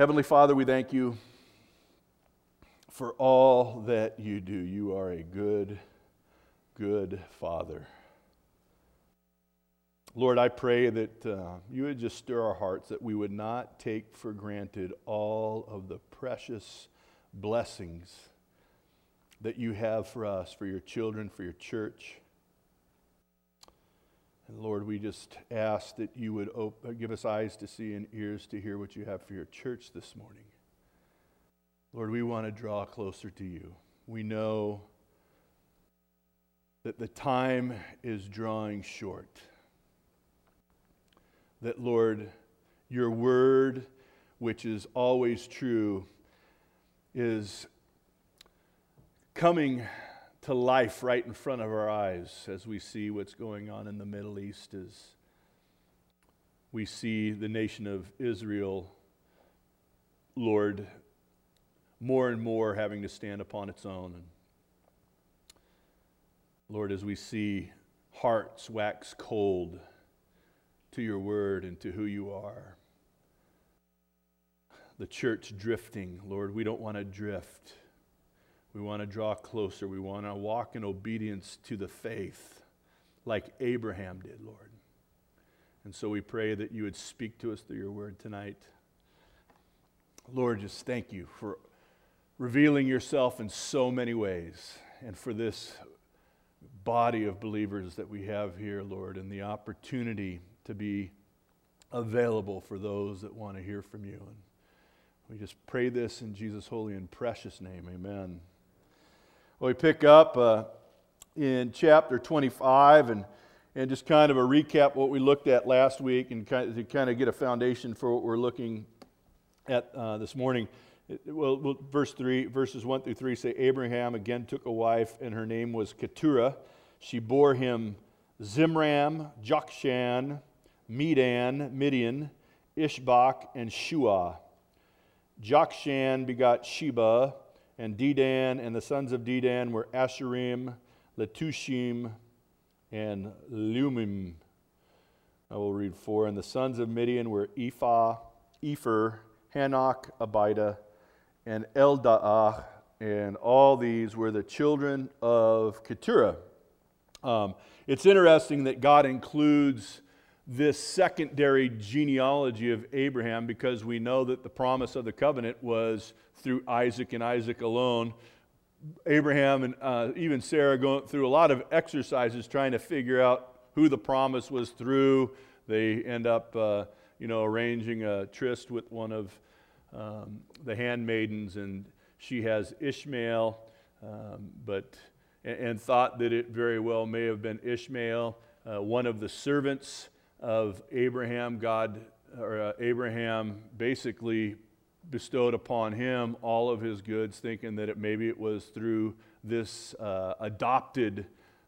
Heavenly Father, we thank you for all that you do. You are a good, good Father. Lord, I pray that you would just stir our hearts, that we would not take for granted all of the precious blessings that you have for us, for your children, for your church. And Lord, we just ask that you would give us eyes to see and ears to hear what you have for your church this morning. Lord, we want to draw closer to you. We know that the time is drawing short. That, Lord, your word, which is always true, is coming to life right in front of our eyes as we see what's going on in the Middle East, as we see the nation of Israel, Lord, more and more having to stand upon its own. And Lord, as we see hearts wax cold to your word and to who you are, the church drifting, Lord, we don't want to drift. We want to draw closer. We want to walk in obedience to the faith like Abraham did, Lord. And so we pray that you would speak to us through your word tonight. Lord, just thank you for revealing yourself in so many ways, and for this body of believers that we have here, Lord, and the opportunity to be available for those that want to hear from you. And we just pray this in Jesus' holy and precious name. Amen. Well, we pick up in chapter 25 and just kind of a recap what we looked at last week, and to kind of get a foundation for what we're looking at this morning. Verses 1 through 3 say, Abraham again took a wife, and her name was Keturah. She bore him Zimram, Jokshan, Medan, Midian, Ishbak, and Shuah. Jokshan begot Sheba and Dedan, and the sons of Dedan were Asherim, Letushim, and Lumim. I will read 4. And the sons of Midian were Ephah, Epher, Hanok, Abida, and Eldaah, and all these were the children of Keturah. It's interesting that God includes this secondary genealogy of Abraham, because we know that the promise of the covenant was through Isaac and Isaac alone. Abraham and even Sarah going through a lot of exercises trying to figure out who the promise was through. They end up arranging a tryst with one of the handmaidens, and she has Ishmael, and thought that it very well may have been Ishmael, one of the servants of Abraham. Abraham basically bestowed upon him all of his goods, thinking that maybe it was through this adopted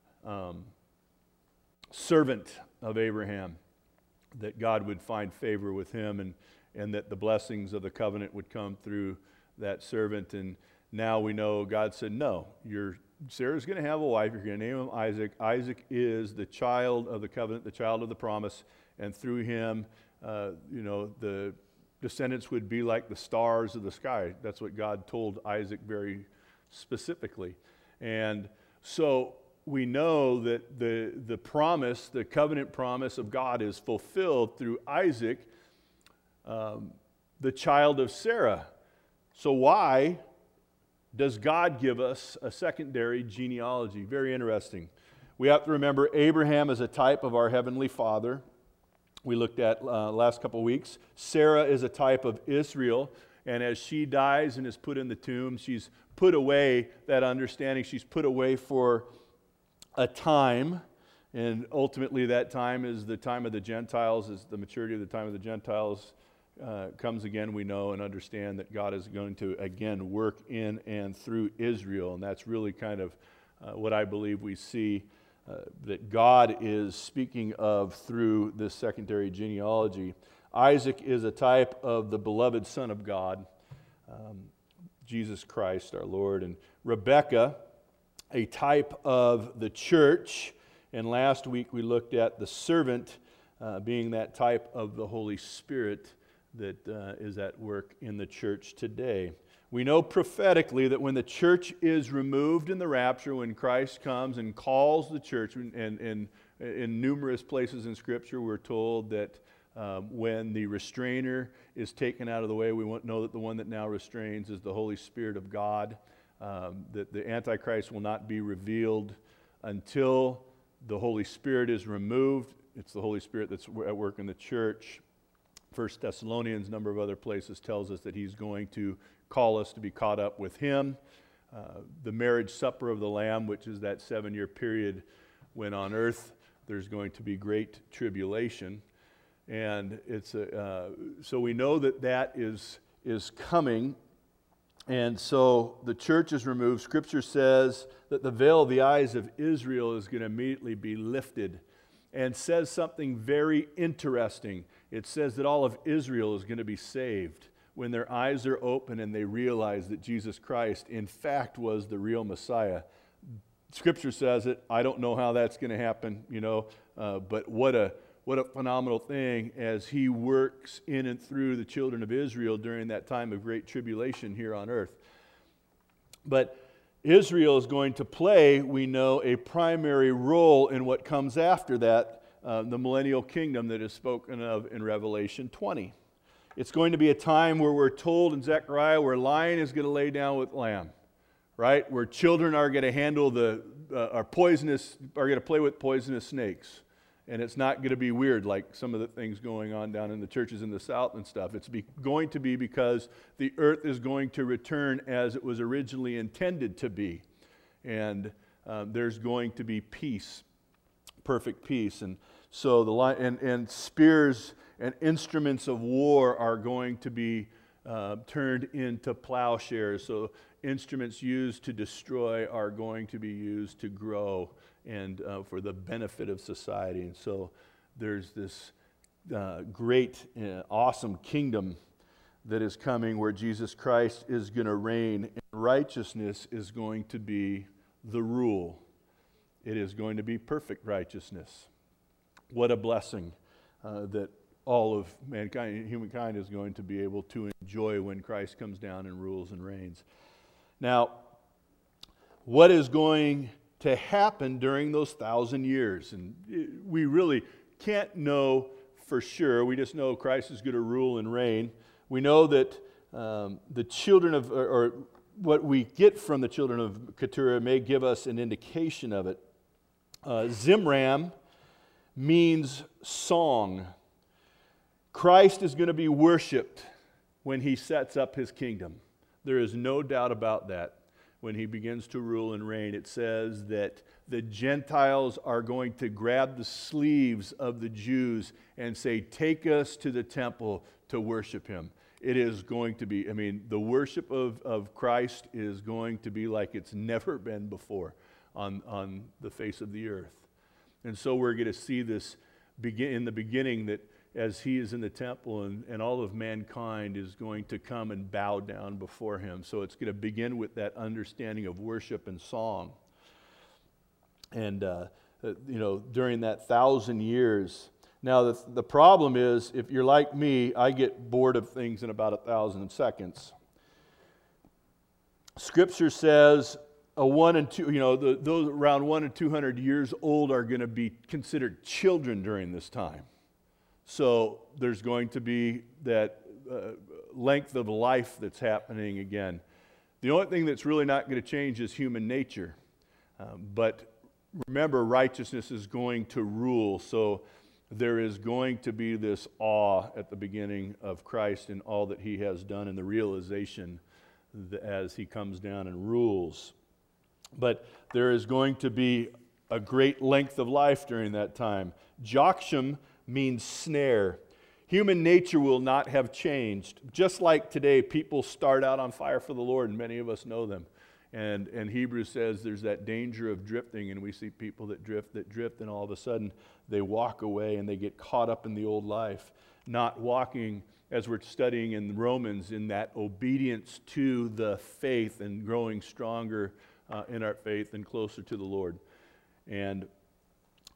servant of Abraham that God would find favor with him, and that the blessings of the covenant would come through that servant. And now we know God said, no, Sarah's going to have a wife. You're going to name him Isaac. Isaac is the child of the covenant, the child of the promise, and through him, the descendants would be like the stars of the sky. That's what God told Isaac very specifically. And so we know that the promise, the covenant promise of God, is fulfilled through Isaac, the child of Sarah. So why does God give us a secondary genealogy? Very interesting. We have to remember Abraham is a type of our Heavenly Father. We looked at last couple of weeks. Sarah is a type of Israel, and as she dies and is put in the tomb, she's put away that understanding. She's put away for a time, and ultimately that time is the time of the Gentiles, is the maturity of the time of the Gentiles comes again. We know and understand that God is going to again work in and through Israel, and that's really kind of what I believe we see that God is speaking of through this secondary genealogy. Isaac is a type of the beloved Son of God, Jesus Christ our Lord, and Rebekah, a type of the church. And last week we looked at the servant being that type of the Holy Spirit that is at work in the church today. We know prophetically that when the church is removed in the rapture, when Christ comes and calls the church, and in numerous places in Scripture we're told that when the restrainer is taken out of the way, we know that the one that now restrains is the Holy Spirit of God, that the Antichrist will not be revealed until the Holy Spirit is removed. It's the Holy Spirit that's at work in the church. 1 Thessalonians, a number of other places, tells us that he's going to call us to be caught up with him. The marriage supper of the Lamb, which is that 7-year period when on earth there's going to be great tribulation. And so we know that is coming. And so the church is removed. Scripture says that the veil of the eyes of Israel is going to immediately be lifted, and says something very interesting. It says that all of Israel is going to be saved when their eyes are open and they realize that Jesus Christ, in fact, was the real Messiah. Scripture says it. I don't know how that's going to happen, but what a phenomenal thing as he works in and through the children of Israel during that time of great tribulation here on earth. But Israel is going to play, we know, a primary role in what comes after that, the millennial kingdom that is spoken of in Revelation 20. It's going to be a time where we're told in Zechariah where lion is going to lay down with lamb, right? Where children are going to handle are going to play with poisonous snakes. And it's not going to be weird like some of the things going on down in the churches in the South and stuff. It's going to be because the earth is going to return as it was originally intended to be. And there's going to be peace, perfect peace. And so and spears and instruments of war are going to be turned into plowshares. So instruments used to destroy are going to be used to grow and for the benefit of society. And so there's this great, awesome kingdom that is coming where Jesus Christ is going to reign, and righteousness is going to be the rule. It is going to be perfect righteousness. What a blessing that all of mankind, humankind, is going to be able to enjoy when Christ comes down and rules and reigns. Now, what is going to happen during those 1,000 years? And we really can't know for sure. We just know Christ is going to rule and reign. We know that the children of, or what we get from the children of Keturah may give us an indication of it. Zimram means song. Christ is going to be worshiped when he sets up his kingdom. There is no doubt about that. When he begins to rule and reign, it says that the Gentiles are going to grab the sleeves of the Jews and say, "Take us to the temple to worship him." It is going to be, the worship of Christ is going to be like it's never been before on the face of the earth. And so we're going to see this in the beginning, that as he is in the temple and all of mankind is going to come and bow down before him. So it's going to begin with that understanding of worship and song. And, during that 1,000 years. Now, the problem is, if you're like me, I get bored of things in about 1,000 seconds. Scripture says those around 1 and 200 years old are going to be considered children during this time. So there's going to be that length of life that's happening again. The only thing that's really not going to change is human nature. But remember, righteousness is going to rule. So there is going to be this awe at the beginning of Christ and all that he has done, and the realization as he comes down and rules. But there is going to be a great length of life during that time. Jokshem means snare. Human nature will not have changed. Just like today, people start out on fire for the Lord, and many of us know them. And Hebrews says there's that danger of drifting, and we see people that drift, and all of a sudden they walk away and they get caught up in the old life, not walking, as we're studying in Romans, in that obedience to the faith and growing stronger in our faith and closer to the Lord. And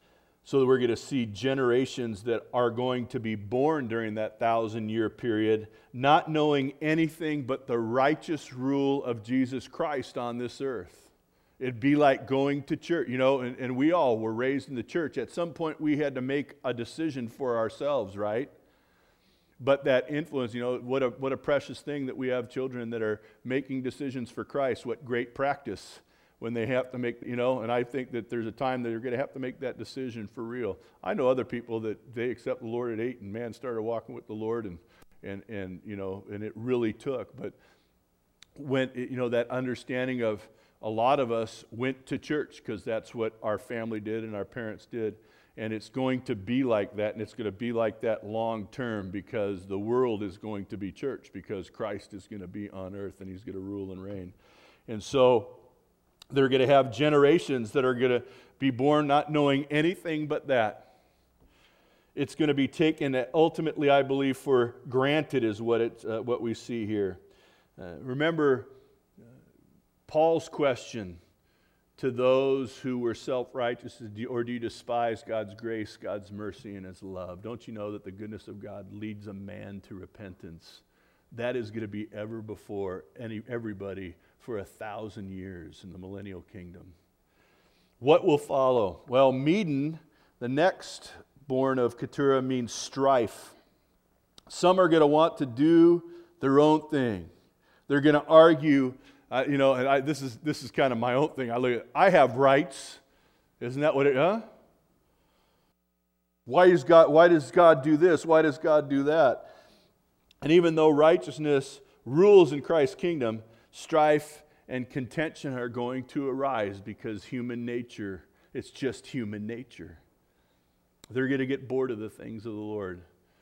So that we're going to see generations that are going to be born during that 1,000-year period, not knowing anything but the righteous rule of Jesus Christ on this earth. It'd be like going to church, and we all were raised in the church. At some point, we had to make a decision for ourselves, right? But that influence, what a precious thing that we have children that are making decisions for Christ. What great practice when they have to make, and I think that there's a time that they're going to have to make that decision for real. I know other people that they accept the Lord at 8 and man started walking with the Lord and it really took. But when, that understanding of a lot of us went to church because that's what our family did and our parents did. And it's going to be like that, and it's going to be like that long term because the world is going to be church because Christ is going to be on earth and he's going to rule and reign. And so they're going to have generations that are going to be born not knowing anything but that. It's going to be taken ultimately, I believe, for granted is what we see here. Remember Paul's question to those who were self-righteous, or do you despise God's grace, God's mercy, and His love? Don't you know that the goodness of God leads a man to repentance? That is going to be ever before everybody for 1,000 years in the millennial kingdom. What will follow? Well, Medan, the next born of Keturah, means strife. Some are going to want to do their own thing. They're going to argue, this is kind of my own thing. I have rights. Isn't that what Why does God do this? Why does God do that? And even though righteousness rules in Christ's kingdom, strife and contention are going to arise because human nature, it's just human nature. They're going to get bored of the things of the Lord.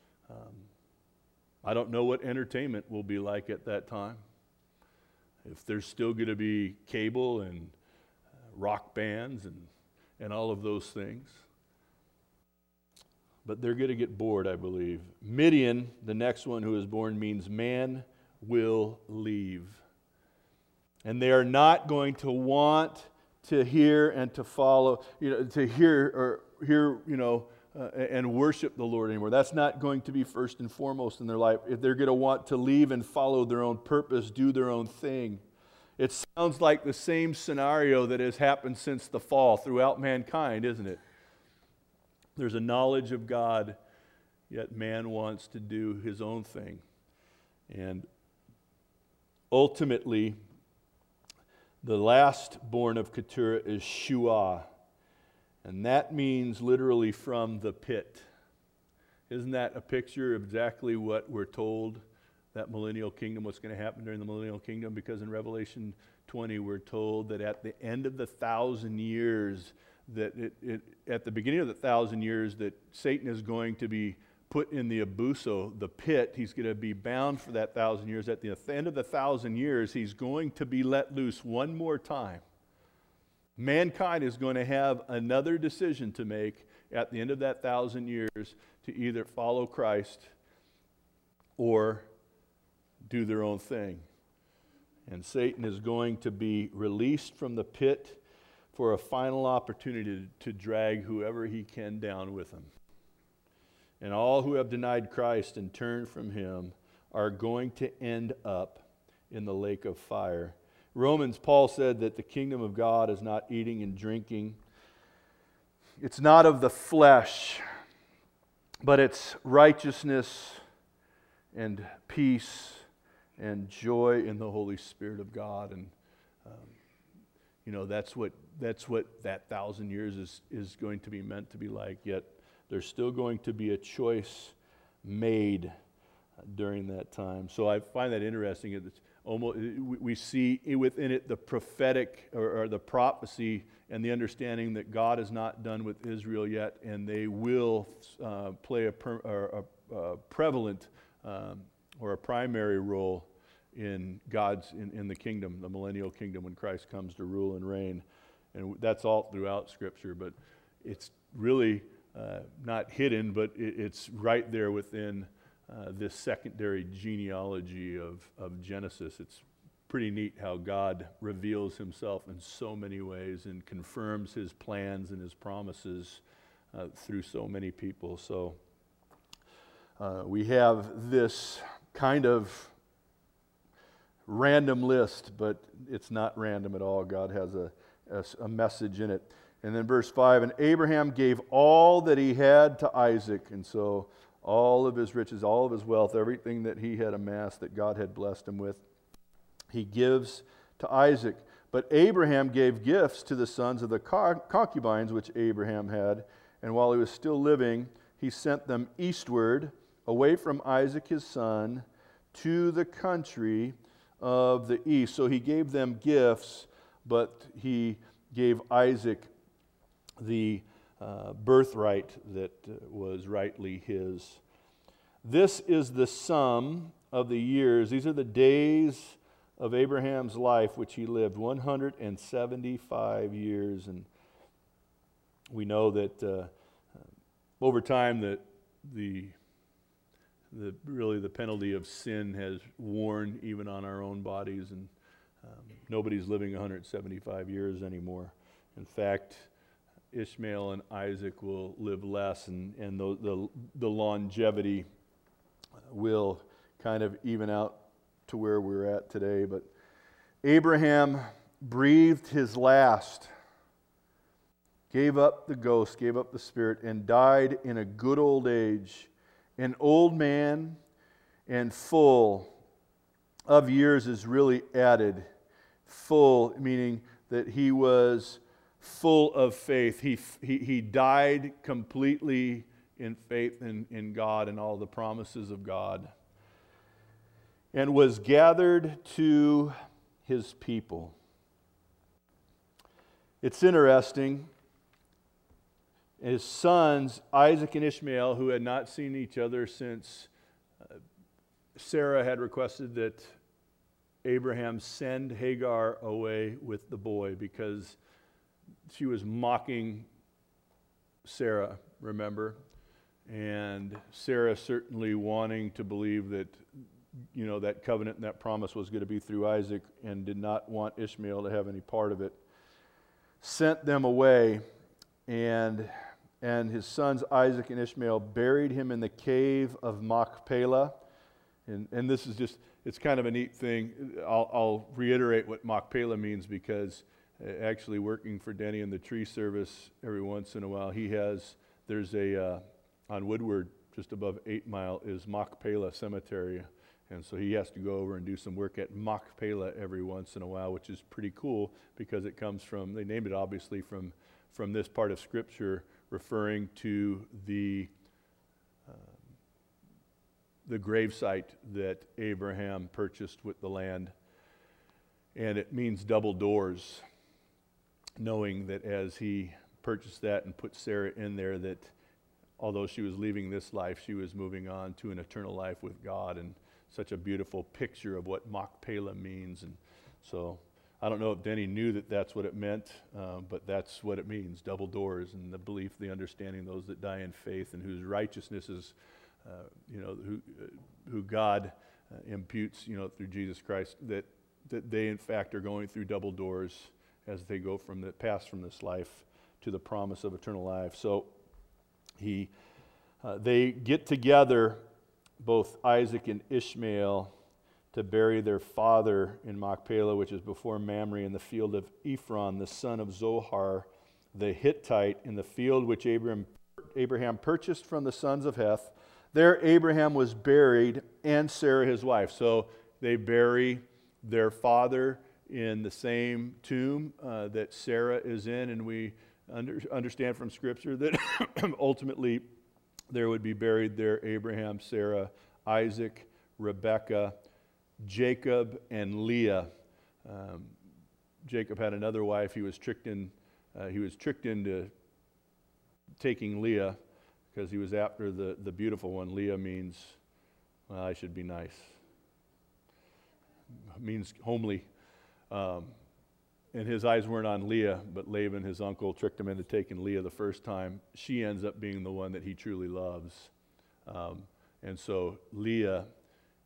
I don't know what entertainment will be like at that time. If there's still going to be cable and rock bands and all of those things. But they're going to get bored, I believe. Midian, the next one who is born, means man will leave. And they are not going to want to hear and to follow, to hear and worship the Lord anymore. That's not going to be first and foremost in their life. If they're going to want to leave and follow their own purpose, do their own thing. It sounds like the same scenario that has happened since the fall throughout mankind, isn't it? There's a knowledge of God, yet man wants to do his own thing. And ultimately, the last born of Keturah is Shuah. And that means literally from the pit. Isn't that a picture of exactly what we're told that millennial kingdom, what's going to happen during the millennial kingdom? Because in Revelation 20, we're told that at the end of the 1,000 years, that at the beginning of the 1,000 years, that Satan is going to be put in the abuso, the pit. He's going to be bound for that 1,000 years. At the end of the 1,000 years, he's going to be let loose one more time. Mankind is going to have another decision to make at the end of that 1,000 years to either follow Christ or do their own thing. And Satan is going to be released from the pit for a final opportunity to drag whoever he can down with him. And all who have denied Christ and turned from him are going to end up in the lake of fire. Romans, Paul said that the kingdom of God is not eating and drinking. It's not of the flesh, but it's righteousness and peace and joy in the Holy Spirit of God. And that's what that 1,000 years is going to be meant to be like. Yet there's still going to be a choice made during that time. So I find that interesting. It's almost, we see within it the prophetic or the prophecy and the understanding that God is not done with Israel yet, and they will play a prevalent or a primary role in in the kingdom, the millennial kingdom, when Christ comes to rule and reign. And that's all throughout Scripture, but it's really not hidden, but it's right there within this secondary genealogy of Genesis. It's pretty neat how God reveals himself in so many ways and confirms his plans and his promises through so many people. So we have this kind of random list, but it's not random at all. God has a message in it. And then verse 5, and Abraham gave all that he had to Isaac. And so all of his riches, all of his wealth, everything that he had amassed that God had blessed him with, he gives to Isaac. But Abraham gave gifts to the sons of the concubines which Abraham had. And while he was still living, he sent them eastward, away from Isaac his son, to the country of the east. So he gave them gifts, but he gave Isaac the birthright that was rightly his. This is the sum of the years. These are the days of Abraham's life which he lived, 175 years. And we know that over time that the penalty of sin has worn even on our own bodies, and nobody's living 175 years anymore. In fact, Ishmael and Isaac will live less, and the longevity will kind of even out to where we're at today. But Abraham breathed his last, gave up the ghost, gave up the spirit, and died in a good old age, an old man and full of years is really added. Full, meaning that he was full of faith. He died completely in faith in God and all the promises of God, and was gathered to his people. It's interesting. His sons, Isaac and Ishmael, who had not seen each other since Sarah had requested that Abraham send Hagar away with the boy because she was mocking Sarah, remember? And Sarah certainly wanting to believe that, that covenant and that promise was going to be through Isaac, and did not want Ishmael to have any part of it. Sent them away, and his sons Isaac and Ishmael buried him in the cave of Machpelah. And this is just, it's kind of a neat thing. I'll reiterate what Machpelah means, because actually working for Denny in the tree service every once in a while, there's on Woodward, just above 8 Mile, is Machpelah Cemetery. And so he has to go over and do some work at Machpelah every once in a while, which is pretty cool, because it comes from, they named it obviously from this part of Scripture, referring to the gravesite that Abraham purchased with the land. And it means double doors, knowing that as he purchased that and put Sarah in there, that although she was leaving this life, she was moving on to an eternal life with God. And such a beautiful picture of what Machpelah means. And so I don't know if Denny knew that that's what it meant, but that's what it means, double doors, and the belief, the understanding, those that die in faith and whose righteousness is, who God imputes, through Jesus Christ, that they in fact are going through double doors as they go pass from this life to the promise of eternal life. So they get together, both Isaac and Ishmael, to bury their father in Machpelah, which is before Mamre, in the field of Ephron, the son of Zohar, the Hittite, in the field which Abraham purchased from the sons of Heth. There Abraham was buried, and Sarah his wife. So they bury their father in the same tomb that Sarah is in, and we understand from Scripture that ultimately there would be buried there Abraham, Sarah, Isaac, Rebekah, Jacob, and Leah. Jacob had another wife. He was tricked into taking Leah, because he was after the beautiful one. Leah means, well, I should be nice. It means homely. And his eyes weren't on Leah, but Laban, his uncle, tricked him into taking Leah the first time. She ends up being the one that he truly loves. And so Leah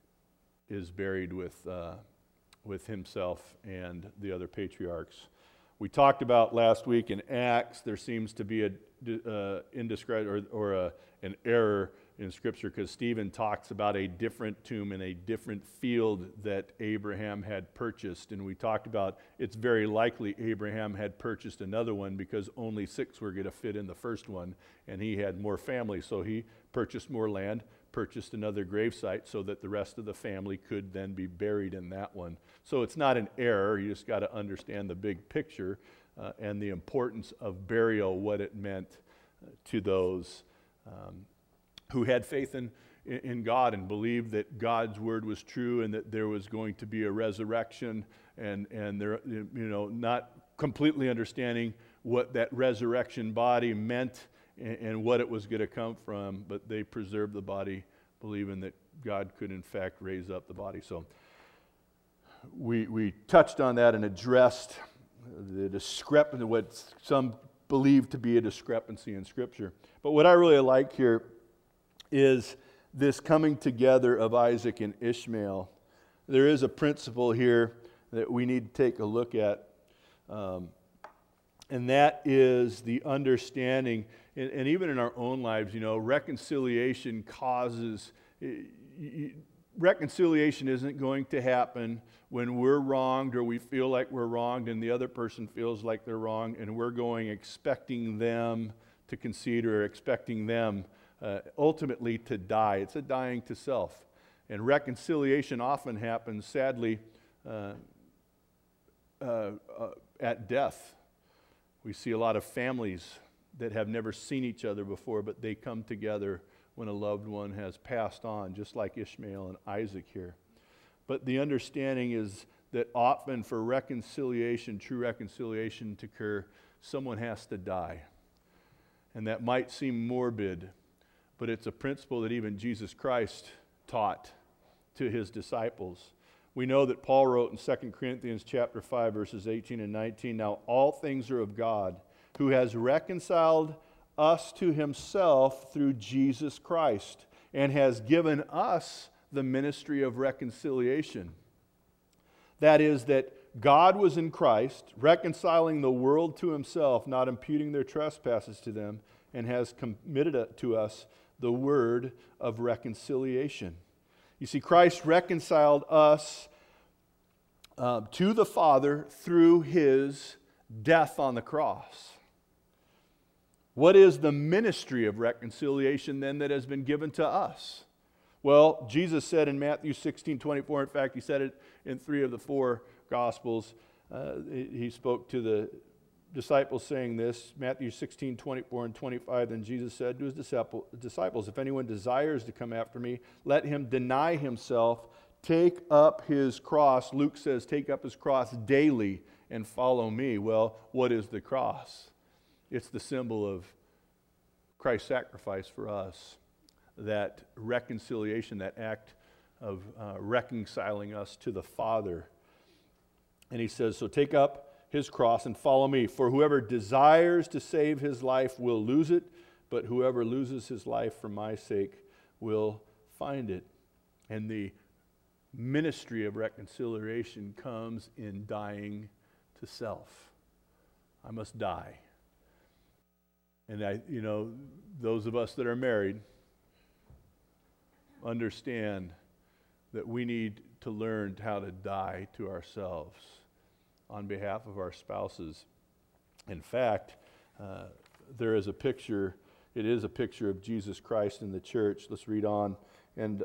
is buried with himself and the other patriarchs. We talked about last week in Acts, there seems to be indiscretion or an error in Scripture, because Stephen talks about a different tomb in a different field that Abraham had purchased. And we talked about it's very likely Abraham had purchased another one because only 6 were going to fit in the first one, and he had more family. So he purchased more land, purchased another gravesite so that the rest of the family could then be buried in that one. So it's not an error. You just got to understand the big picture and the importance of burial, what it meant to those who had faith in God and believed that God's word was true and that there was going to be a resurrection, and they're, not completely understanding what that resurrection body meant and what it was going to come from, but they preserved the body, believing that God could in fact raise up the body. So we touched on that and addressed the discrepancy, what some believe to be a discrepancy in Scripture. But what I really like here is this coming together of Isaac and Ishmael. There is a principle here that we need to take a look at, and that is the understanding, and even in our own lives, reconciliation causes, reconciliation isn't going to happen when we're wronged or we feel like we're wronged and the other person feels like they're wrong, and we're going expecting them to concede or expecting them ultimately to die. It's a dying to self. And reconciliation often happens, sadly, at death. We see a lot of families that have never seen each other before, but they come together when a loved one has passed on, just like Ishmael and Isaac here. But the understanding is that often for reconciliation, true reconciliation to occur, someone has to die. And that might seem morbid, but it's a principle that even Jesus Christ taught to his disciples. We know that Paul wrote in 2 Corinthians chapter 5, verses 18 and 19, "Now all things are of God, who has reconciled us to himself through Jesus Christ, and has given us the ministry of reconciliation." That is, that God was in Christ, reconciling the world to himself, not imputing their trespasses to them, and has committed to us the word of reconciliation. You see, Christ reconciled us to the Father through his death on the cross. What is the ministry of reconciliation then that has been given to us? Well, Jesus said in Matthew 16:24, in fact, he said it in 3 of the 4 Gospels. He spoke to the disciples saying this, Matthew 16:24 and 25, then Jesus said to his disciples, "If anyone desires to come after me, let him deny himself, take up his cross." Luke says, take up his cross daily and follow me. Well, what is the cross? It's the symbol of Christ's sacrifice for us, that reconciliation, that act of reconciling us to the Father. And he says, so take up his cross and follow me. For whoever desires to save his life will lose it, but whoever loses his life for my sake will find it. And the ministry of reconciliation comes in dying to self. I must die. And those of us that are married understand that we need to learn how to die to ourselves on behalf of our spouses. In fact, there is a picture, it is a picture of Jesus Christ in the church. Let's read on. And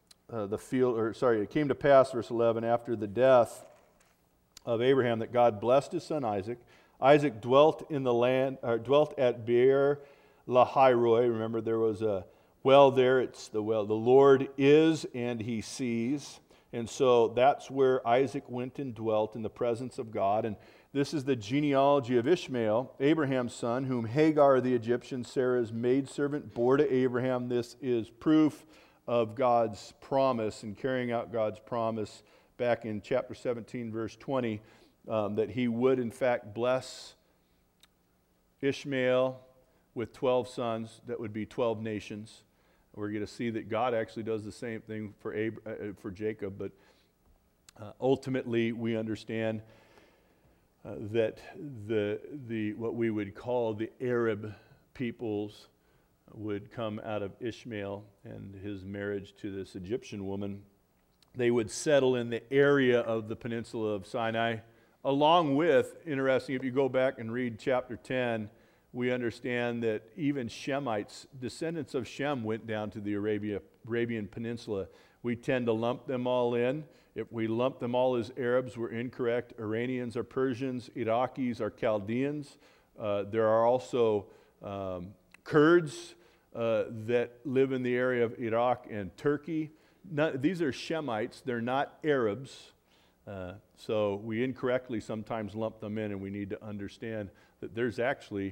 it came to pass, verse 11, after the death of Abraham, that God blessed his son Isaac. Isaac dwelt in the land, dwelt at Beer Lahairoi. Remember, there was a well there. It's the well. The Lord is, and he sees. And so that's where Isaac went and dwelt in the presence of God. And this is the genealogy of Ishmael, Abraham's son, whom Hagar the Egyptian, Sarah's maidservant, bore to Abraham. This is proof of God's promise and carrying out God's promise back in chapter 17, verse 20, that he would in fact bless Ishmael with 12 sons. That would be 12 nations. We're going to see that God actually does the same thing for Jacob, but ultimately we understand that the what we would call the Arab peoples would come out of Ishmael and his marriage to this Egyptian woman. They would settle in the area of the peninsula of Sinai, along with, interesting, if you go back and read chapter 10, we understand that even Shemites, descendants of Shem, went down to the Arabian Peninsula. We tend to lump them all in. If we lump them all as Arabs, we're incorrect. Iranians are Persians, Iraqis are Chaldeans. There are also Kurds that live in the area of Iraq and Turkey. These are Shemites, they're not Arabs. So we incorrectly sometimes lump them in, and we need to understand that there's actually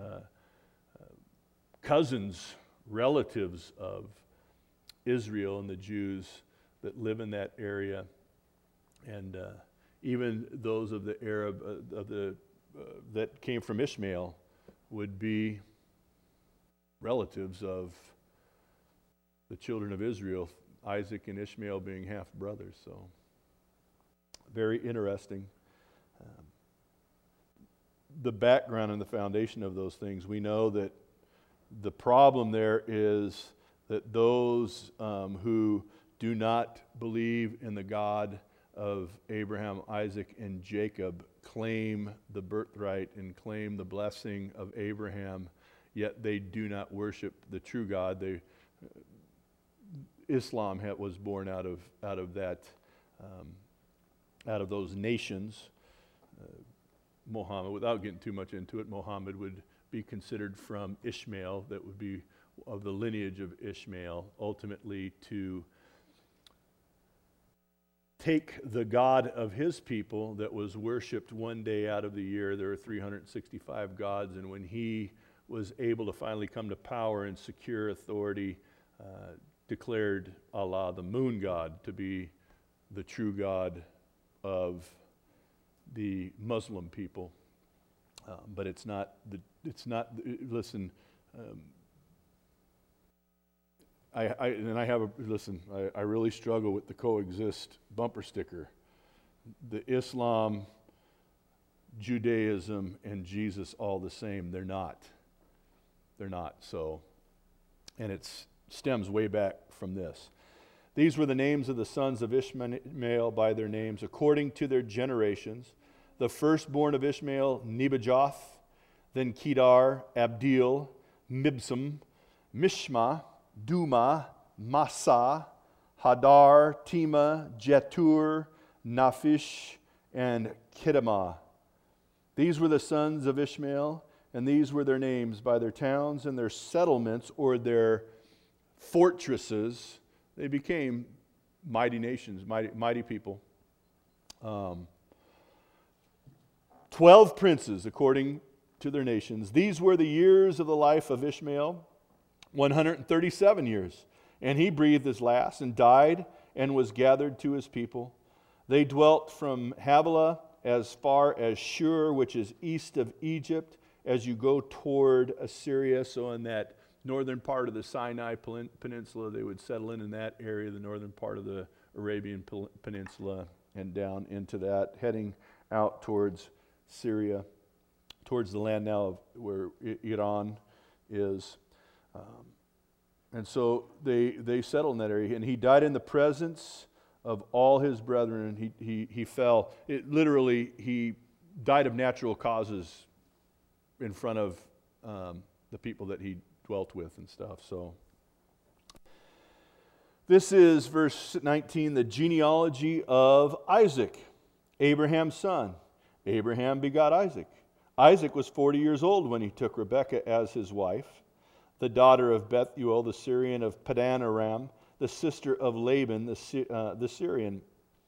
cousins, relatives of Israel and the Jews that live in that area, and even those of the Arab that came from Ishmael would be relatives of the children of Israel, Isaac and Ishmael being half brothers. So very interesting. The background and the foundation of those things, we know that the problem there is that those who do not believe in the God of Abraham, Isaac, and Jacob claim the birthright and claim the blessing of Abraham, yet they do not worship the true God. Islam was born out of those nations. Muhammad, without getting too much into it, Muhammad would be considered from Ishmael, that would be of the lineage of Ishmael, ultimately to take the God of his people that was worshipped one day out of the year. There are 365 gods, and when he was able to finally come to power and secure authority, declared Allah, the moon god, to be the true God of the Muslim people. But it's not, listen, I really struggle with the coexist bumper sticker. The Islam, Judaism, and Jesus all the same. They're not. So, and it stems way back from this. These were the names of the sons of Ishmael by their names, according to their generations. The firstborn of Ishmael, Nebajoth, then Kedar, Abdil, Mibsam, Mishma, Duma, Massa, Hadar, Tema, Jetur, Naphish, and Kedemah. These were the sons of Ishmael, and these were their names by their towns and their settlements, or their fortresses. They became mighty nations, mighty people. 12 princes according to their nations. These were the years of the life of Ishmael, 137 years. And he breathed his last and died and was gathered to his people. They dwelt from Havilah as far as Shur, which is east of Egypt, as you go toward Assyria. So in that northern part of the Sinai Peninsula, they would settle in that area, the northern part of the Arabian Peninsula, and down into that, heading out towards Syria, towards the land now of where Iran is. And so they settled in that area. And he died in the presence of all his brethren. He fell. He died of natural causes in front of the people that he dwelt with and stuff. So this is verse 19, the genealogy of Isaac, Abraham's son. Abraham begot Isaac. Isaac was 40 years old when he took Rebekah as his wife, the daughter of Bethuel, the Syrian of Padan Aram, the sister of Laban, the Syrian.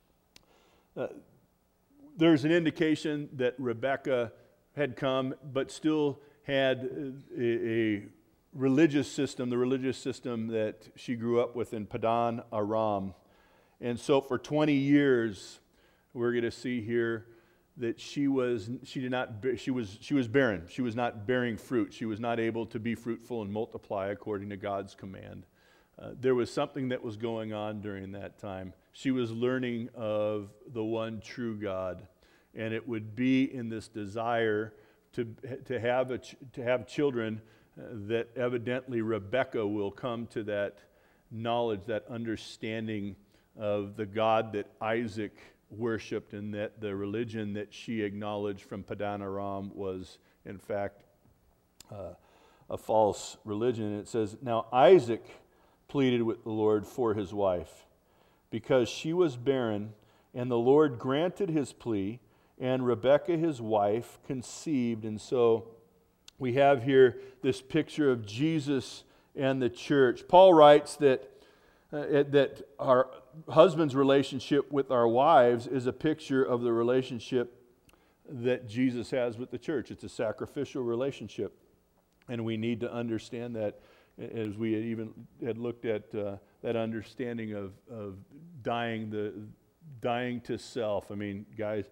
There's an indication that Rebekah had come, but still had a religious system, the religious system that she grew up with in Padan Aram. And so for 20 years, we're going to see here that she was barren. She was not bearing fruit. She was not able to be fruitful and multiply according to God's command. There was something that was going on during that time. She was learning of the one true God. and it would be in this desire to have children that evidently Rebekah will come to that knowledge, that understanding of the God that Isaac worshipped, and that the religion that she acknowledged from Padan Aram was in fact a false religion. And it says, now Isaac pleaded with the Lord for his wife, because she was barren, and the Lord granted his plea, and Rebekah his wife conceived. And so we have here this picture of Jesus and the church. Paul writes that our husband's relationship with our wives is a picture of the relationship that Jesus has with the church. It's a sacrificial relationship, and we need to understand that, as we had looked at that understanding of dying to self. I mean, guys,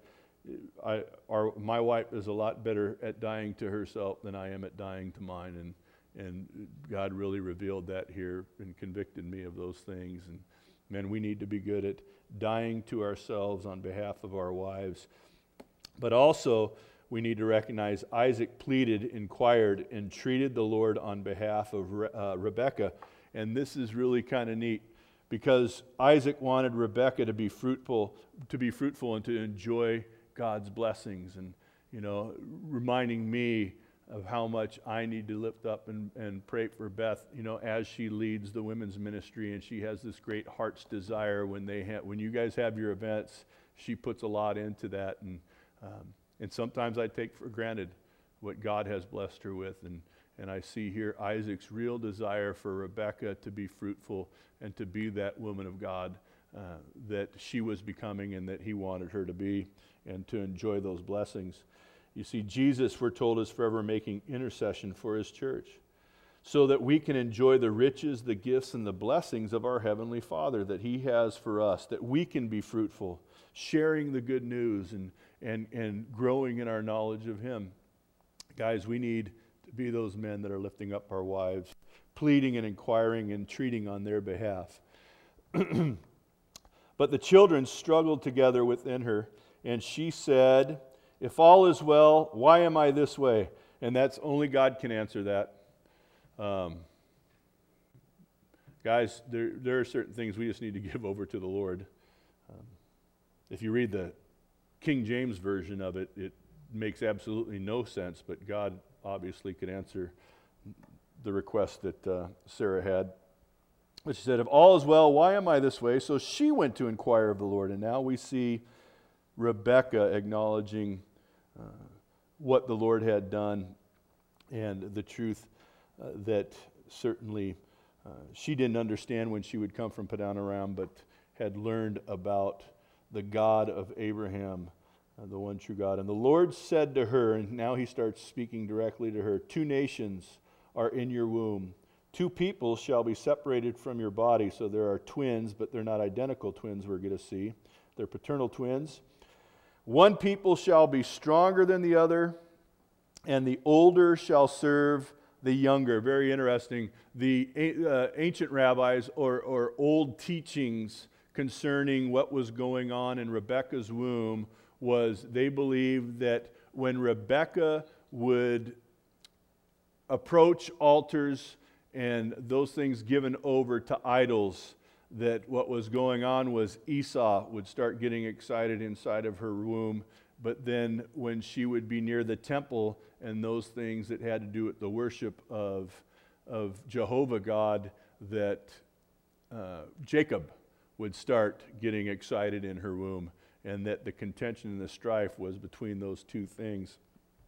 my wife is a lot better at dying to herself than I am at dying to mine, and God really revealed that here and convicted me of those things. And man, we need to be good at dying to ourselves on behalf of our wives. But also, we need to recognize Isaac pleaded, inquired, and treated the Lord on behalf of Rebekah. And this is really kind of neat, because Isaac wanted Rebekah to be fruitful and to enjoy God's blessings, and reminding me of how much I need to lift up and pray for Beth, as she leads the women's ministry, and she has this great heart's desire. When you guys have your events, she puts a lot into that, and sometimes I take for granted what God has blessed her with, and I see here Isaac's real desire for Rebekah to be fruitful and to be that woman of God that she was becoming and that he wanted her to be, and to enjoy those blessings. You see, Jesus, we're told, is forever making intercession for his church, so that we can enjoy the riches, the gifts, and the blessings of our Heavenly Father that he has for us, that we can be fruitful, sharing the good news and growing in our knowledge of him. Guys, we need to be those men that are lifting up our wives, pleading and inquiring and treating on their behalf. But the children struggled together within her, and she said, if all is well, why am I this way? And that's only God can answer that. Guys, there are certain things we just need to give over to the Lord. If you read the King James version of it, it makes absolutely no sense, but God obviously could answer the request that Sarah had. But she said, if all is well, why am I this way? So she went to inquire of the Lord. And now we see Rebekah acknowledging what the Lord had done, and the truth that certainly she didn't understand when she would come from Padan Aram, but had learned about the God of Abraham, the one true God. And the Lord said to her, and now he starts speaking directly to her, 2 nations are in your womb. 2 people shall be separated from your body. So there are twins, but they're not identical twins, we're going to see. They're paternal twins. 1 people shall be stronger than the other, and the older shall serve the younger. Very interesting. The ancient rabbis or old teachings concerning what was going on in Rebekah's womb was they believed that when Rebekah would approach altars and those things given over to idols, that what was going on was Esau would start getting excited inside of her womb. But then when she would be near the temple and those things that had to do with the worship of Jehovah God, that Jacob would start getting excited in her womb, and that the contention and the strife was between those 2 things.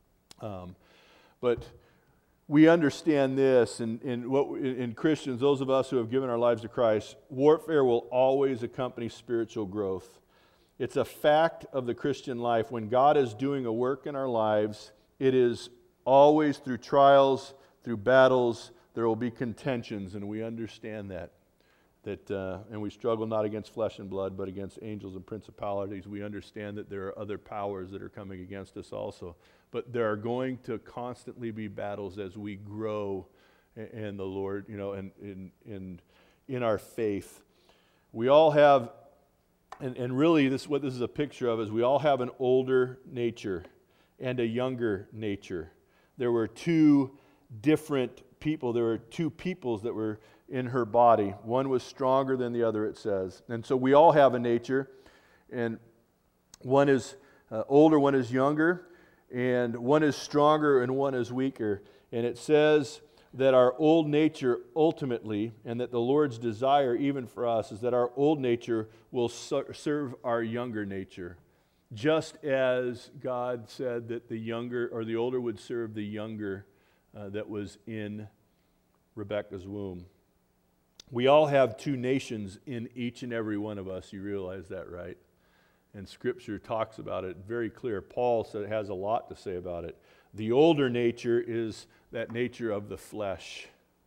But we understand this, and in Christians, those of us who have given our lives to Christ, warfare will always accompany spiritual growth. It's a fact of the Christian life. When God is doing a work in our lives, it is always through trials, through battles. There will be contentions, and we understand that. And we struggle not against flesh and blood, but against angels and principalities. We understand that there are other powers that are coming against us also. But there are going to constantly be battles as we grow in the Lord, and in our faith. We all have And really, what this is a picture of is we all have an older nature and a younger nature. There were two different people. There were two peoples that were in her body. One was stronger than the other, it says. And so we all have a nature, and one is older, one is younger, and one is stronger and one is weaker. And it says that our old nature ultimately, and that the Lord's desire even for us, is that our old nature will serve our younger nature. Just as God said that the younger or the older would serve the younger that was in Rebekah's womb. We all have two nations in each and every one of us. You realize that, right? And Scripture talks about it very clear. Paul has a lot to say about it. The older nature is that nature of the flesh,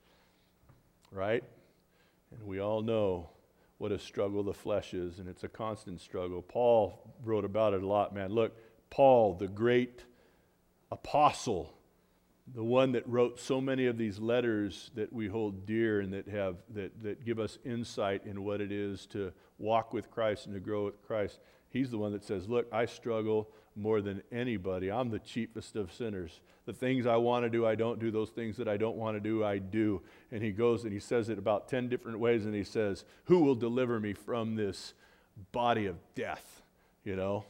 right? And we all know what a struggle the flesh is, and it's a constant struggle. Paul wrote about it a lot, man. Look, Paul, the great apostle, the one that wrote so many of these letters that we hold dear and that give us insight in what it is to walk with Christ and to grow with Christ. He's the one that says, look, I struggle more than anybody. I'm the chiefest of sinners. The things I want to do, I don't do. Those things that I don't want to do, I do. And he goes and he says it about 10 different ways, and he says, who will deliver me from this body of death? You know?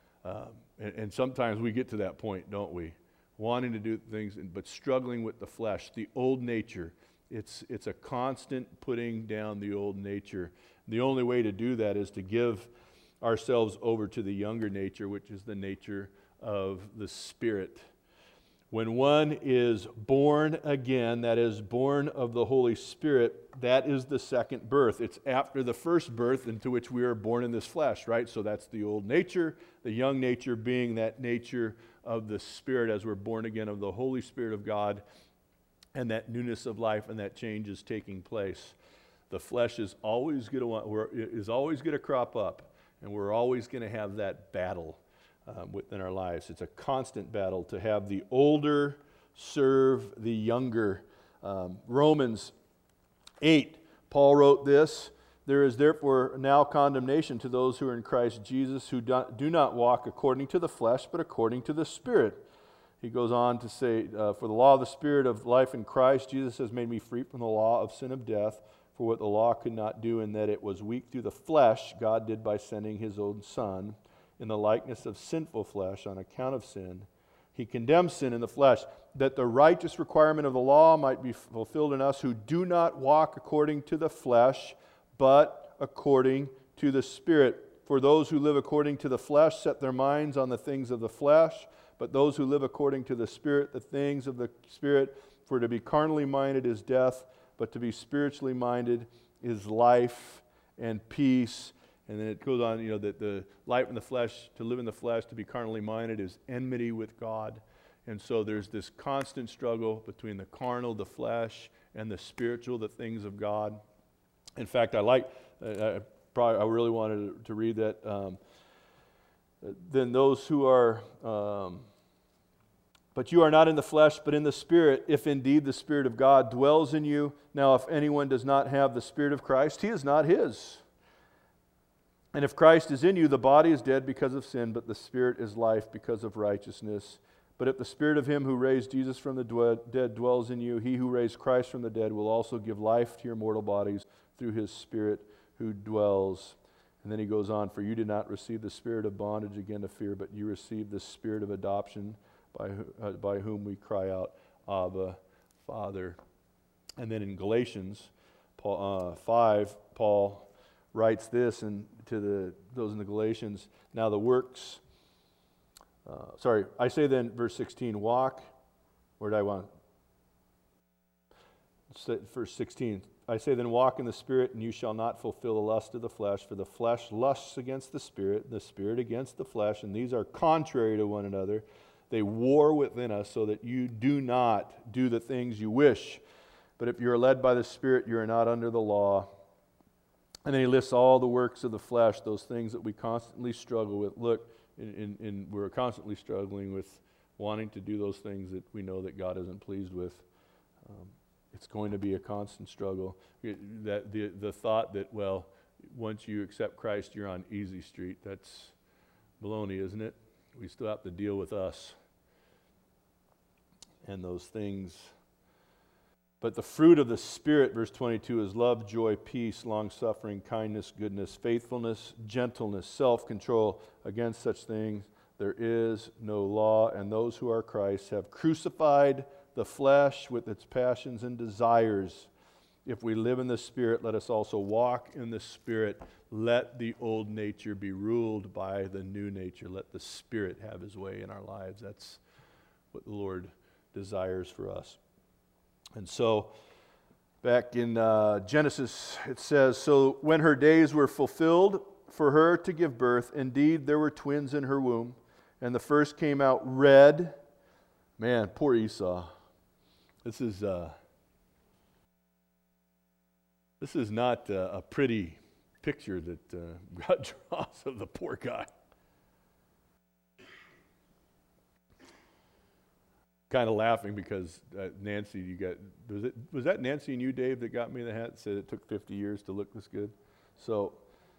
And sometimes we get to that point, don't we? Wanting to do things, but struggling with the flesh, the old nature. It's a constant putting down the old nature. The only way to do that is to give ourselves over to the younger nature, which is the nature of the Spirit. When one is born again, that is, born of the Holy Spirit, that is the second birth. It's after the first birth into which we are born in this flesh, right? So that's the old nature, the young nature being that nature of the Spirit as we're born again of the Holy Spirit of God, and that newness of life and that change is taking place. The flesh is always going to crop up. And we're always going to have that battle within our lives. It's a constant battle to have the older serve the younger. Romans 8, Paul wrote this, there is therefore now condemnation to those who are in Christ Jesus, who do not walk according to the flesh, but according to the Spirit. He goes on to say, for the law of the Spirit of life in Christ Jesus has made me free from the law of sin of death. For what the law could not do, in that it was weak through the flesh, God did by sending his own Son in the likeness of sinful flesh on account of sin. He condemned sin in the flesh, that the righteous requirement of the law might be fulfilled in us who do not walk according to the flesh, but according to the Spirit. For those who live according to the flesh set their minds on the things of the flesh, but those who live according to the Spirit, the things of the Spirit. For to be carnally minded is death, but to be spiritually minded is life and peace. And then it goes on, that the life in the flesh, to live in the flesh, to be carnally minded is enmity with God. And so there's this constant struggle between the carnal, the flesh, and the spiritual, the things of God. In fact, I really wanted to read that. Then those who are... But you are not in the flesh, but in the Spirit, if indeed the Spirit of God dwells in you. Now, if anyone does not have the Spirit of Christ, he is not his. And if Christ is in you, the body is dead because of sin, but the Spirit is life because of righteousness. But if the Spirit of him who raised Jesus from the dead dwells in you, he who raised Christ from the dead will also give life to your mortal bodies through his Spirit who dwells. And then he goes on, for you did not receive the spirit of bondage again to fear, but you received the Spirit of adoption, by whom we cry out, Abba, Father. And then in Galatians 5, Paul writes this to those in the Galatians. Now the works, I say then, verse 16, walk. Where did I want? Verse 16. I say then, walk in the Spirit, and you shall not fulfill the lust of the flesh. For the flesh lusts against the Spirit against the flesh, and these are contrary to one another. They war within us so that you do not do the things you wish. But if you are led by the Spirit, you are not under the law. And then he lists all the works of the flesh, those things that we constantly struggle with. Look, we're constantly struggling with wanting to do those things that we know that God isn't pleased with. It's going to be a constant struggle. The thought that, once you accept Christ, you're on easy street. That's baloney, isn't it? We still have to deal with us and those things. But the fruit of the Spirit, verse 22, is love, joy, peace, long-suffering, kindness, goodness, faithfulness, gentleness, self-control. Against such things there is no law, and those who are Christ have crucified the flesh with its passions and desires. If we live in the Spirit, let us also walk in the Spirit. Let the old nature be ruled by the new nature. Let the Spirit have His way in our lives. That's what the Lord desires for us. And so, back in Genesis, it says, so when her days were fulfilled for her to give birth, indeed there were twins in her womb, and the first came out red. Man, poor Esau. This is not a pretty picture that God draws of the poor guy. Kind of laughing because Nancy, was that Nancy and you, Dave, that got me the hat? Said it took 50 years to look this good. So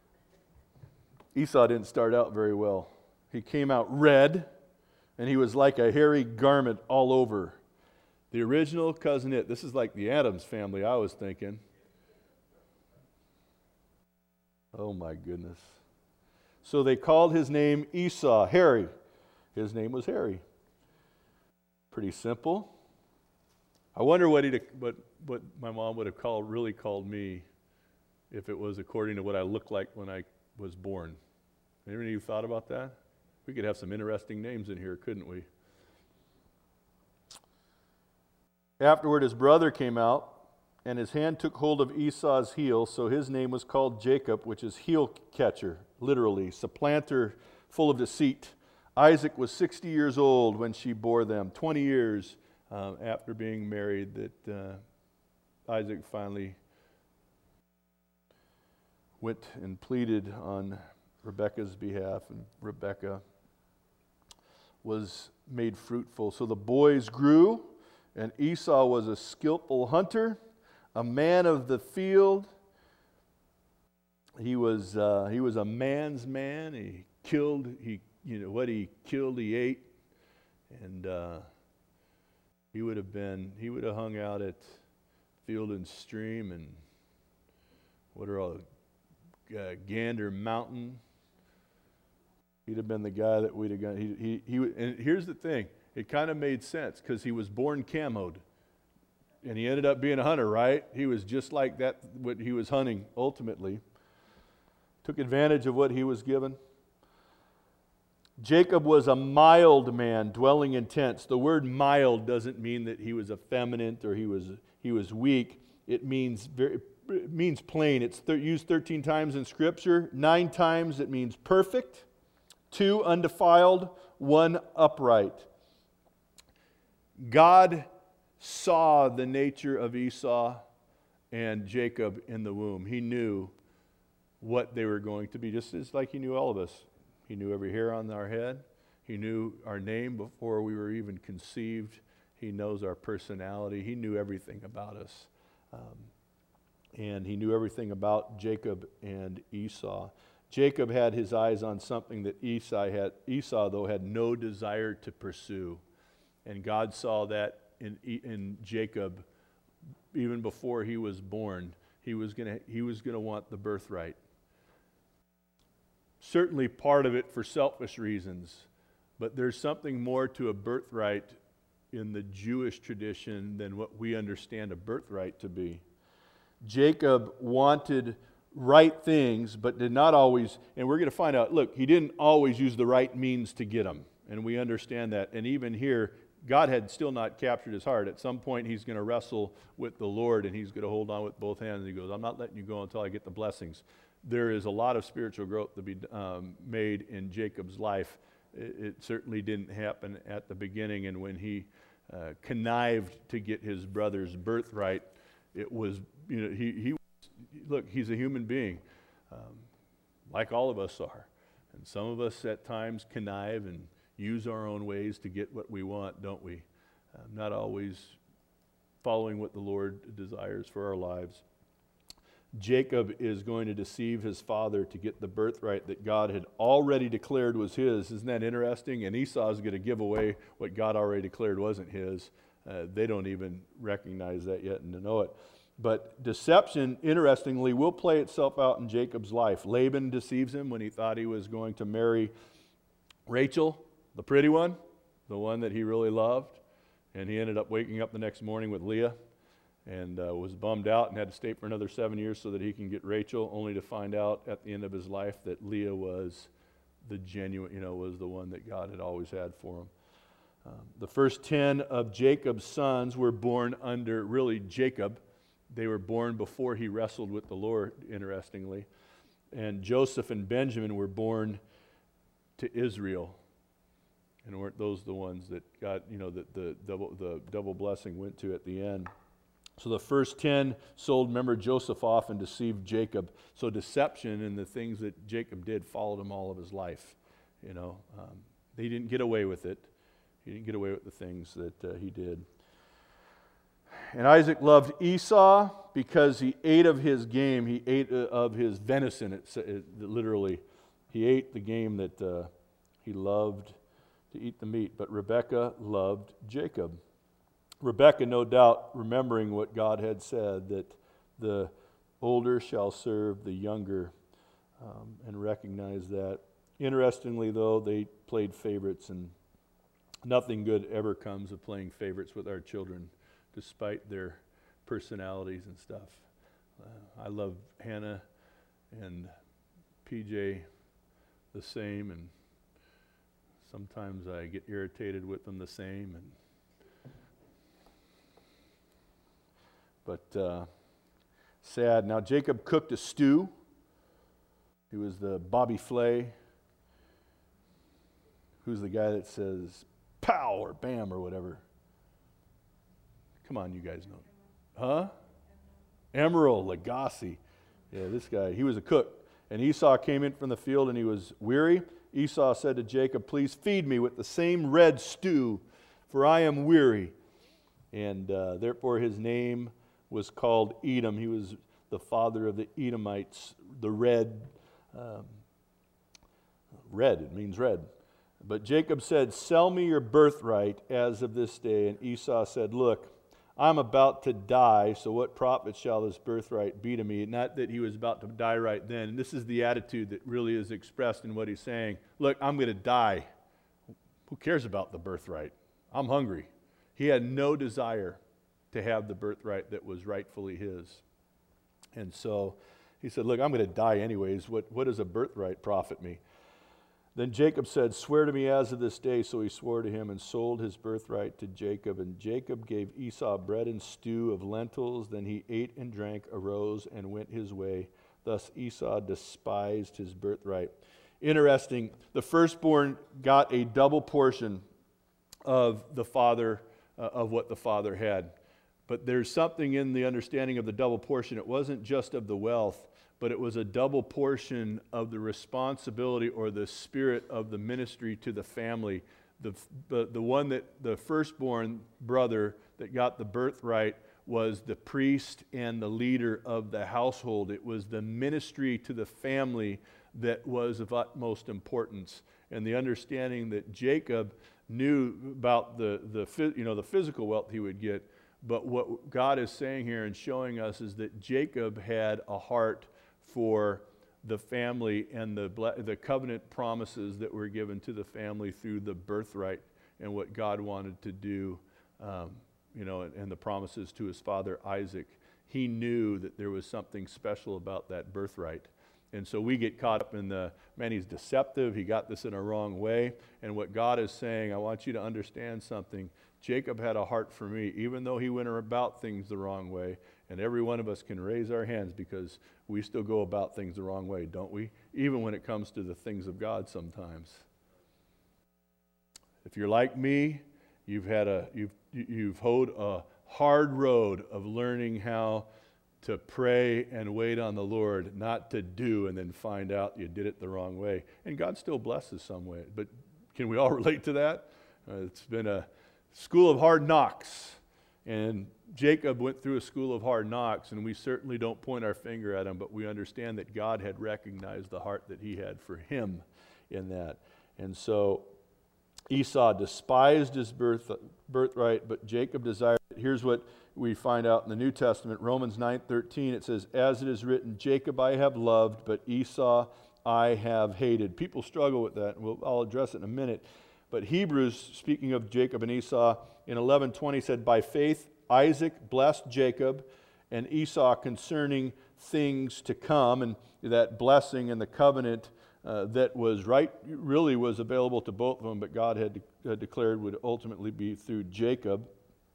Esau didn't start out very well. He came out red, and he was like a hairy garment all over. The original cousin-it. This is like the Addams family, I was thinking. Oh my goodness. So they called his name Esau, hairy. His name was Hairy. Pretty simple. I wonder what my mom would have really called me if it was according to what I looked like when I was born. Any of you thought about that? We could have some interesting names in here, couldn't we? Afterward, his brother came out, and his hand took hold of Esau's heel, so his name was called Jacob, which is heel catcher, literally, supplanter full of deceit. Isaac was 60 years old when she bore them. 20 years after being married, that Isaac finally went and pleaded on Rebekah's behalf, and Rebekah was made fruitful. So the boys grew, and Esau was a skillful hunter, a man of the field. He was a man's man. He killed, what he killed, he ate. And he would have hung out at Field and Stream and Gander Mountain. He'd have been the guy that we'd have got. And here's the thing. It kind of made sense because he was born camoed. And he ended up being a hunter, right? He was just like that, what he was hunting ultimately. Took advantage of what he was given. Jacob was a mild man, dwelling in tents. The word mild doesn't mean that he was effeminate or he was weak. It means plain. It's used 13 times in Scripture. 9 times it means perfect. 2 undefiled. 1 upright. God saw the nature of Esau and Jacob in the womb. He knew what they were going to be, just as like He knew all of us. He knew every hair on our head. He knew our name before we were even conceived. He knows our personality. He knew everything about us. And He knew everything about Jacob and Esau. Jacob had his eyes on something that Esau, though, had no desire to pursue. And God saw that in Jacob even before he was born. He was going to want the birthright. Certainly part of it for selfish reasons, but there's something more to a birthright in the Jewish tradition than what we understand a birthright to be. Jacob wanted right things, but did not always, and we're going to find out, look, he didn't always use the right means to get them, and we understand that. And even here, God had still not captured his heart. At some point, he's going to wrestle with the Lord, and he's going to hold on with both hands. And he goes, I'm not letting you go until I get the blessings. There is a lot of spiritual growth to be made in Jacob's life. It certainly didn't happen at the beginning, and when he connived to get his brother's birthright, it was, he's a human being, like all of us are. And some of us at times connive and use our own ways to get what we want, don't we? Not always following what the Lord desires for our lives. Jacob is going to deceive his father to get the birthright that God had already declared was his. Isn't that interesting? And Esau is going to give away what God already declared wasn't his. They don't even recognize that yet and to know it. But deception, interestingly, will play itself out in Jacob's life. Laban deceives him when he thought he was going to marry Rachel, the pretty one, the one that he really loved. And he ended up waking up the next morning with Leah and was bummed out and had to stay for another 7 years so that he can get Rachel, only to find out at the end of his life that Leah was the genuine, was the one that God had always had for him. The first 10 of Jacob's sons were born under, really, Jacob. They were born before he wrestled with the Lord, interestingly. And Joseph and Benjamin were born to Israel. And weren't those the ones that got, that the double blessing went to at the end? So the first 10 sold, remember, Joseph off and deceived Jacob. So deception and the things that Jacob did followed him all of his life. He didn't get away with it. He didn't get away with the things that he did. And Isaac loved Esau because he ate of his game. He ate of his venison. Literally, he ate the game that he loved to eat the meat. But Rebekah loved Jacob. Rebekah, no doubt, remembering what God had said, that the older shall serve the younger, and recognize that. Interestingly, though, they played favorites, and nothing good ever comes of playing favorites with our children, despite their personalities and stuff. I love Hannah and PJ the same, and sometimes I get irritated with them the same. But sad. Now Jacob cooked a stew. He was the Bobby Flay. Who's the guy that says pow or bam or whatever? Come on, you guys know. Huh? Emerald Lagasse. Yeah, this guy, he was a cook. And Esau came in from the field and he was weary. Esau said to Jacob, please feed me with the same red stew, for I am weary. And therefore his name was called Edom. He was the father of the Edomites, the red. Red, it means red. But Jacob said, sell me your birthright as of this day. And Esau said, look, I'm about to die, so what profit shall this birthright be to me? Not that he was about to die right then. And this is the attitude that really is expressed in what he's saying. Look, I'm going to die. Who cares about the birthright? I'm hungry. He had no desire to have the birthright that was rightfully his. And so he said, look, I'm going to die anyways. What does a birthright profit me? Then Jacob said, swear to me as of this day. So he swore to him and sold his birthright to Jacob. And Jacob gave Esau bread and stew of lentils. Then he ate and drank, arose, and went his way. Thus Esau despised his birthright. Interesting, the firstborn got a double portion of the father, of what the father had. But there's something in the understanding of the double portion. It wasn't just of the wealth, but it was a double portion of the responsibility or the spirit of the ministry to the family. The one that the firstborn brother that got the birthright was the priest and the leader of the household. It was the ministry to the family that was of utmost importance. And the understanding that Jacob knew about the physical wealth he would get, but what God is saying here and showing us is that Jacob had a heart for the family and the covenant promises that were given to the family through the birthright and what God wanted to do, and the promises to his father Isaac. He knew that there was something special about that birthright. And so we get caught up in he's deceptive, he got this in a wrong way. And what God is saying, I want you to understand something. Jacob had a heart for me, even though he went about things the wrong way. And every one of us can raise our hands because we still go about things the wrong way, don't we? Even when it comes to the things of God sometimes. If you're like me, you've hoed a hard road of learning how to pray and wait on the Lord, not to do and then find out you did it the wrong way. And God still blesses some way. But can we all relate to that? It's been a school of hard knocks. And Jacob went through a school of hard knocks, and we certainly don't point our finger at him, but we understand that God had recognized the heart that he had for him in that. And so Esau despised his birthright, but Jacob desired it. Here's what we find out in the New Testament, Romans 9:13. It says, "As it is written, Jacob I have loved, but Esau I have hated." People struggle with that, and I'll address it in a minute. But Hebrews, speaking of Jacob and Esau, in 11:20 said, "By faith Isaac blessed Jacob and Esau concerning things to come," and that blessing and the covenant that was really was available to both of them, but God had declared would ultimately be through Jacob.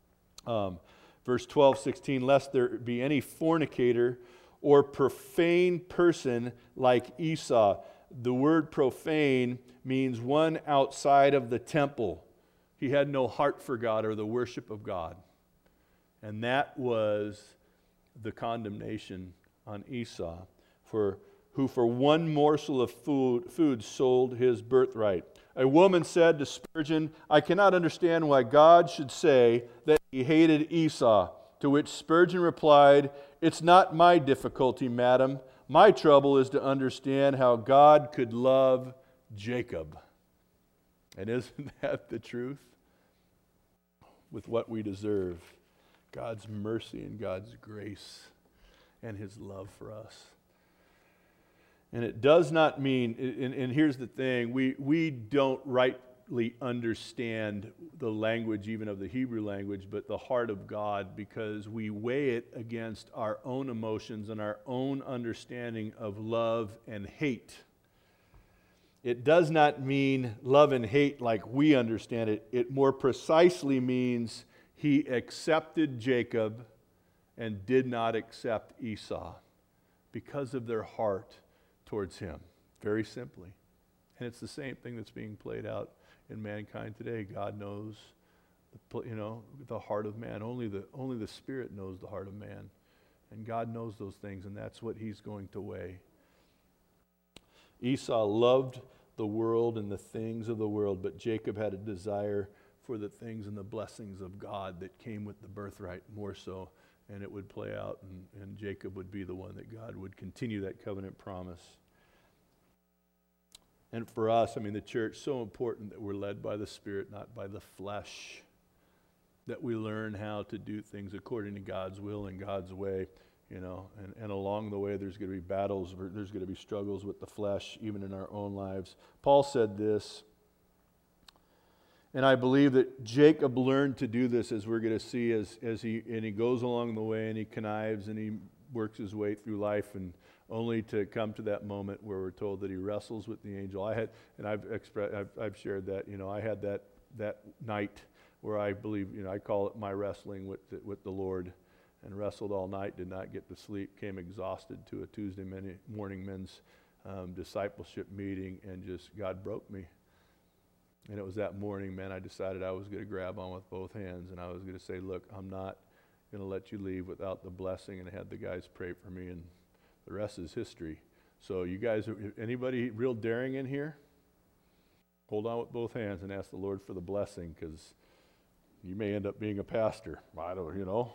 Verse 12:16, "Lest there be any fornicator or profane person like Esau." The word profane means one outside of the temple. He had no heart for God or the worship of God. And that was the condemnation on Esau, who for one morsel of food sold his birthright. A woman said to Spurgeon, "I cannot understand why God should say that he hated Esau." To which Spurgeon replied, "It's not my difficulty, madam. My trouble is to understand how God could love Jacob." And isn't that the truth? With what we deserve, God's mercy and God's grace and his love for us. And it does not mean, and here's the thing, we don't rightly understand the language even of the Hebrew language, but the heart of God, because we weigh it against our own emotions and our own understanding of love and hate. It does not mean love and hate like we understand it. It more precisely means he accepted Jacob and did not accept Esau because of their heart towards him, very simply. And it's the same thing that's being played out in mankind today. God knows, the heart of man. Only the Spirit knows the heart of man, and God knows those things, and that's what he's going to weigh. Esau loved the world and the things of the world, but Jacob had a desire for the things and the blessings of God that came with the birthright more so, and it would play out, and Jacob would be the one that God would continue that covenant promise. And for us, the church, so important that we're led by the Spirit, not by the flesh, that we learn how to do things according to God's will and God's way, and along the way there's going to be battles, there's going to be struggles with the flesh, even in our own lives. Paul said this, and I believe that Jacob learned to do this, as we're going to see, as he goes along the way and he connives and he works his way through life, and only to come to that moment where we're told that he wrestles with the angel. I've shared that. I had that night where I believe, I call it my wrestling with the Lord, and wrestled all night, did not get to sleep, came exhausted to a Tuesday morning men's discipleship meeting, and just God broke me. And it was that morning, man, I decided I was going to grab on with both hands, and I was going to say, look, I'm not going to let you leave without the blessing, and I had the guys pray for me, and the rest is history. So you guys, anybody real daring in here? Hold on with both hands and ask the Lord for the blessing, because you may end up being a pastor. I don't,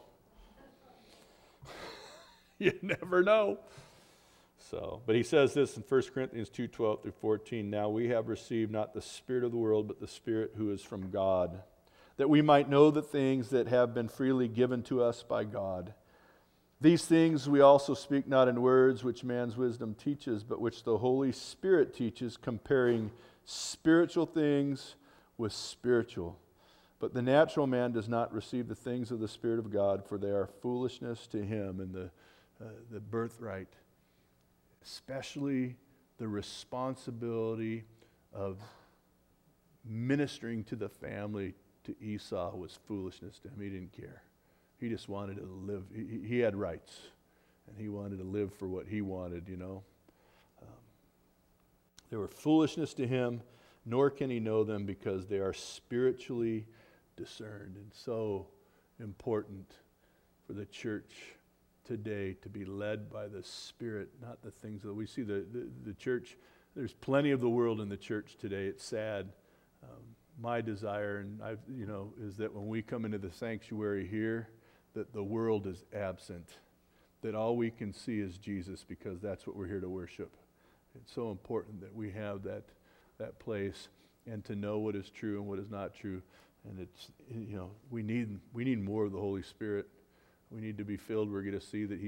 You never know. So, but he says this in 1 Corinthians 2:12 through 14, "Now we have received not the spirit of the world, but the Spirit who is from God, that we might know the things that have been freely given to us by God. These things we also speak not in words which man's wisdom teaches, but which the Holy Spirit teaches, comparing spiritual things with spiritual. But the natural man does not receive the things of the Spirit of God, for they are foolishness to him." And the birthright, especially the responsibility of ministering to the family, to Esau, was foolishness to him. He didn't care. He just wanted to live. He had rights, and he wanted to live for what he wanted, They were foolishness to him, nor can he know them, because they are spiritually discerned. And so important for the church today to be led by the Spirit, not the things that we see. The church, there's plenty of the world in the church today. It's sad. my desire, and is that when we come into the sanctuary here, that the world is absent, that all we can see is Jesus, because that's what we're here to worship. It's so important that we have that place, and to know what is true and what is not true. And it's, we need more of the Holy Spirit. We need to be filled. We're going to see that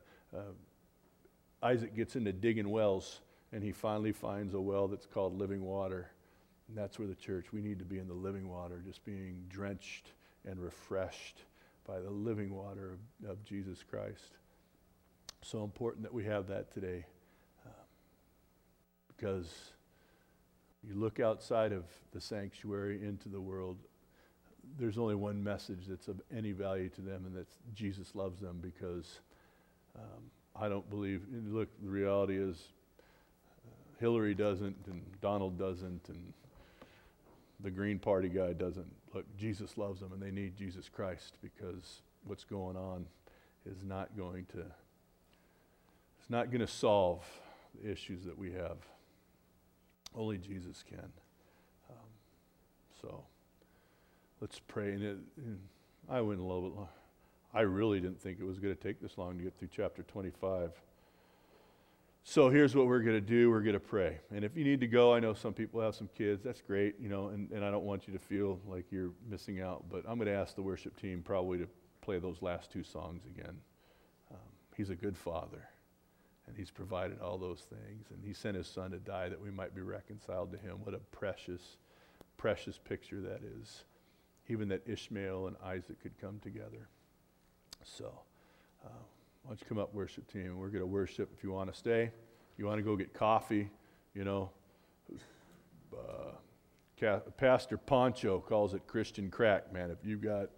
Isaac gets into digging wells, and he finally finds a well that's called living water. And that's where the church, we need to be in the living water, just being drenched and refreshed by the living water of Jesus Christ. So important that we have that today, because you look outside of the sanctuary into the world, there's only one message that's of any value to them, and that's Jesus loves them, because I don't believe, look, the reality is Hillary doesn't, and Donald doesn't, and the Green Party guy doesn't. Look, Jesus loves them, and they need Jesus Christ, because what's going on is not going to solve the issues that we have. Only Jesus can. So let's pray. And I went a little bit long. I really didn't think it was going to take this long to get through chapter 25. So here's what we're going to do. We're going to pray. And if you need to go, I know some people have some kids. That's great, and I don't want you to feel like you're missing out. But I'm going to ask the worship team probably to play those last two songs again. He's a good Father, and He's provided all those things. And He sent His Son to die that we might be reconciled to Him. What a precious, precious picture that is. Even that Ishmael and Isaac could come together. So, why don't you come up, worship team? We're going to worship. If you want to stay, you want to go get coffee, Pastor Poncho calls it Christian crack, man. If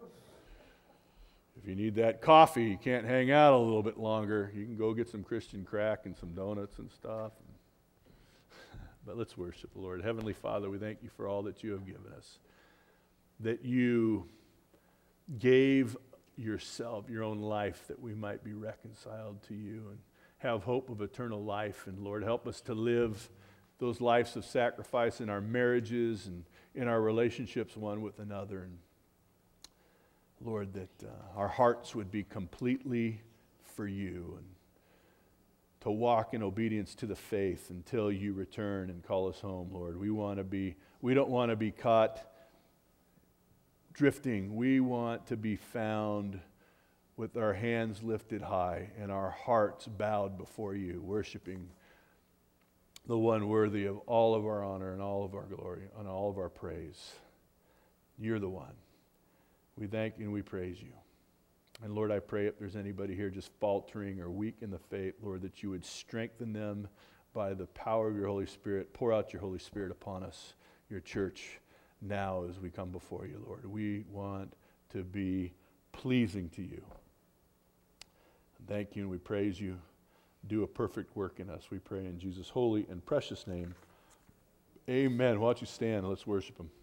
you need that coffee, you can't hang out a little bit longer, you can go get some Christian crack and some donuts and stuff. But let's worship the Lord. Heavenly Father, we thank you for all that you have given us, that you gave yourself, your own life, that we might be reconciled to you and have hope of eternal life. And Lord, help us to live those lives of sacrifice in our marriages and in our relationships one with another. And Lord, that our hearts would be completely for you, and to walk in obedience to the faith until you return and call us home, Lord. We don't want to be caught drifting. We want to be found with our hands lifted high and our hearts bowed before you, worshiping the one worthy of all of our honor and all of our glory and all of our praise. You're the one. We thank you and we praise you. And Lord, I pray if there's anybody here just faltering or weak in the faith, Lord, that you would strengthen them by the power of your Holy Spirit. Pour out your Holy Spirit upon us, your church, now as we come before you, Lord. We want to be pleasing to you. Thank you and we praise you. Do a perfect work in us, we pray in Jesus' holy and precious name. Amen. Why don't you stand and let's worship him.